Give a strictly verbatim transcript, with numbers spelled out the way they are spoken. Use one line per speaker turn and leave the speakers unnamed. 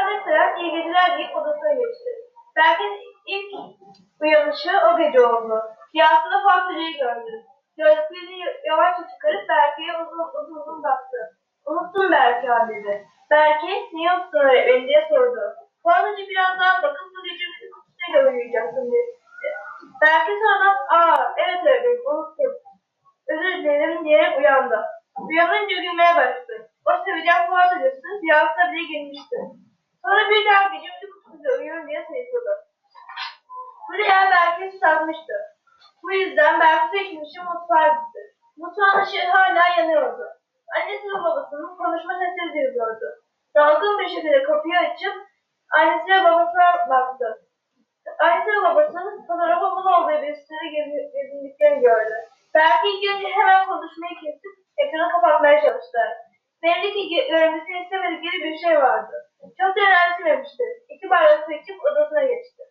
etmeden iyi geceler deyip odasına geçti. Berk'in ilk uyanışı o gece oldu. Rüyasında Fatih'i gördü. Gözlüklerini yavaşça çıkarıp Berke'ye uzun uzun uzun baktı. Unuttum Berke abi dedi. Berke, niye unuttun öğretmeni diye sordu. Fatih'i biraz daha bakıp bu gece müzik kutusuyla uyuyacaksın dedi. Berke sonradan, aa evet öğretmenim unuttum. Özür dilerim diyerek uyandı. Uyanınca gülmeye başladı. O sevecen Fuat hocası rüyasına bile girmişti. Sonra bir daha gece müzik kutusuyla uyuyorum diye sayıkladı. Bu rüya Berke'yi sarmıştı. Bu yüzden Berke geçmişi mutfağa gitti. Mutfağın ışığı hala yanıyordu. Annesi ve babasının konuşma sesleri duyuluyordu. Dalgın bir şekilde kapıyı açıp annesi ve babasına baktı. Annesi ve babasının fotoğrafı bunun olduğu bir sitede gezindiklerini gördü. Berke ilk önce hemen konuşmayı kesip ekranı kapatmaya çalıştı. Belli ki görmesini istemedikleri bir şey vardı. Çok değerli